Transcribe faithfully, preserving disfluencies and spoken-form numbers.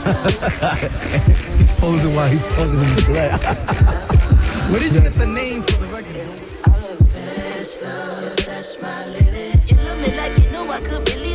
He's posing while he's talking in the class. Where did you get the name for the record? All of this love, that's my living. You love me like you know I could believe.